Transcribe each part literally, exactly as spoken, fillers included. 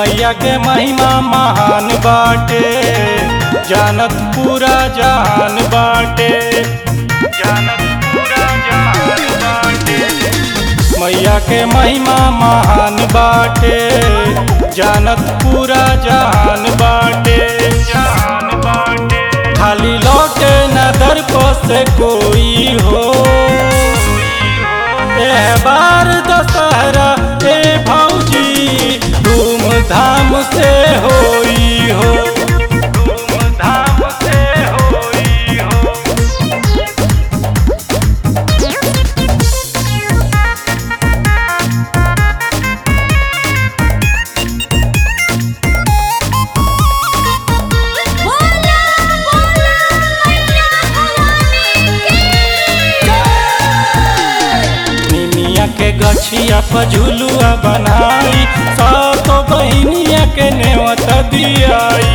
मैया के महिमा महान बाटे, जानत पूरा जहान बाटे, जानत पूरा जहान बाटे। मैया के महिमा महान बाटे, जानत पूरा जहान बाटे, जहान बाटे। खाली लौटे न दर को से कोई हो, एह बार दशहरा ए भौजी धूमधाम से होई हो, धूमधाम से होई हो। निमिया के गछिया पर झुलुआ बनाई, सातो बहिनिया के नेवत दियाई,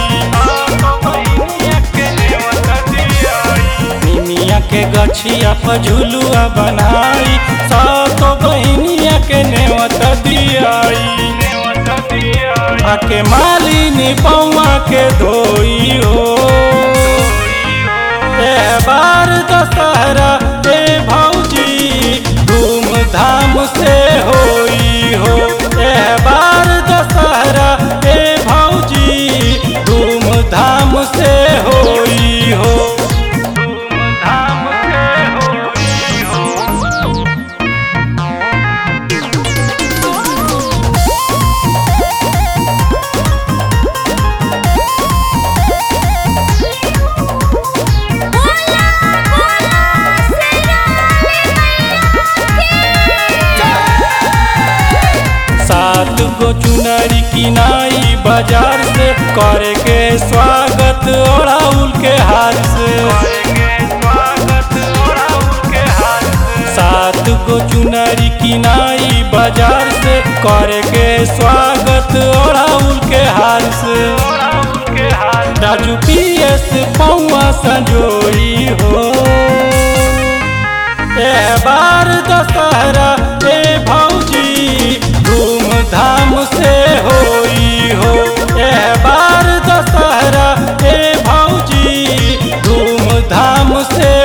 निमिया के गछिया पर झुलुआ बनाई, सातो बहिनिया के नेवत दियाई। आके मालिनी पौआ के धोई हो, एह बार दशहरा ए भौजी धूमधाम से होई हो, एह बार दशहरा ए भौजी धूमधाम से होई हो, धूमधाम से होई हो। सात गो चुनरी किनाई बाजार से, करे के स्वागत ओढ़ाउल के हार से, सात गो चुनरी किनाई बाजार से, करे के स्वागत ओढ़ाउल के हार से। राजू पीएस पौआ संजोई हो, एह बार दशहरा ए भौजी धूमधाम से होई हो, एह बार दशहरा ए भौजी धूमधाम से